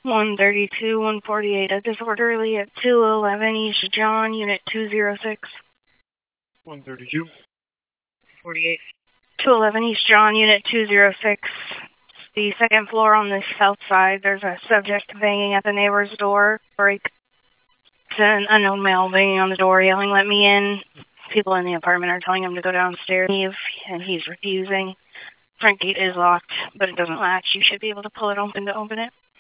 132, 148, a disorderly at 211 East John, Unit 206. 132. 48. 211 East John, Unit 206. The second floor on the south side. There's a subject banging at the neighbor's door. Break. It's an unknown male banging on the door, yelling, "Let me in." People in the apartment are telling him to go downstairs, leave, and he's refusing. Front gate is locked, but it doesn't latch. You should be able to pull it open to open it.